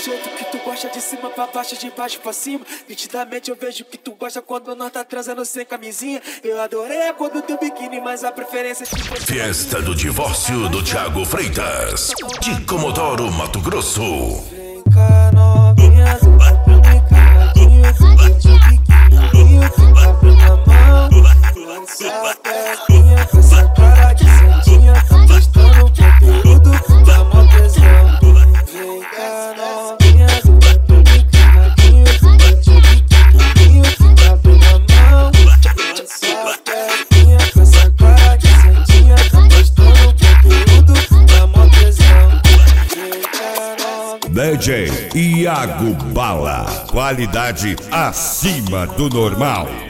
jeito que tu gosta, de cima pra baixo, de baixo pra cima. Nitidamente eu vejo que tu gosta quando nós tá transando sem camisinha. Eu adorei a cor do teu biquíni, mas a preferência é tipo... Festa do divórcio do Thiago Freitas, de Comodoro, Mato Grosso. Vem cá, novinha, do meu caladinho, biquininho, abre na mão. Lança pequinha com essa cara de santinha, tá postando o conteúdo da mó tesão. Vem cá, novinha, do meu caladinho, biquininho, abre na mão. Lança pequinha com essa cara de santinha, tá postando o conteúdo da mó tesão. Vem cá, novinha. DJ Iago Bala, qualidade acima do normal.